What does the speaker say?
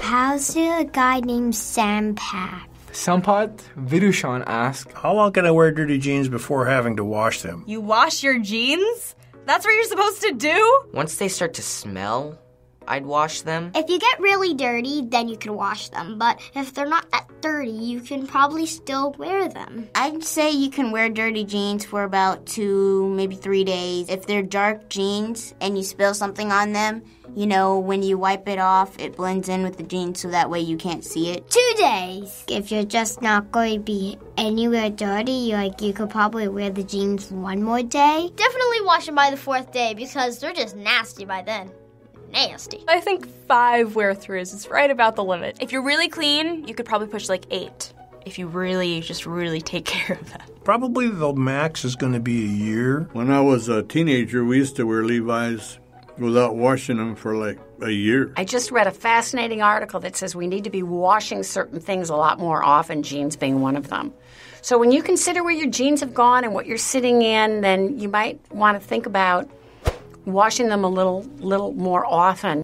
How's a guy named Sampath? Sampath Vidushan asks, how long can I wear dirty jeans before having to wash them? You wash your jeans? That's what you're supposed to do? Once they start to smell, I'd wash them. If you get really dirty, then you can wash them. But if they're not that dirty, you can probably still wear them. I'd say you can wear dirty jeans for about 2, maybe 3 days. If they're dark jeans and you spill something on them, when you wipe it off, it blends in with the jeans so that way you can't see it. 2 days. If you're just not going to be anywhere dirty, you could probably wear the jeans 1 more day. Definitely wash them by the 4th day because they're just nasty by then. Nasty. I think 5 wear-throughs is right about the limit. If you're really clean, you could probably push 8. If you really take care of them. Probably the max is going to be a year. When I was a teenager, we used to wear Levi's without washing them for a year. I just read a fascinating article that says we need to be washing certain things a lot more often, jeans being one of them. So when you consider where your jeans have gone and what you're sitting in, then you might want to think about washing them a little more often.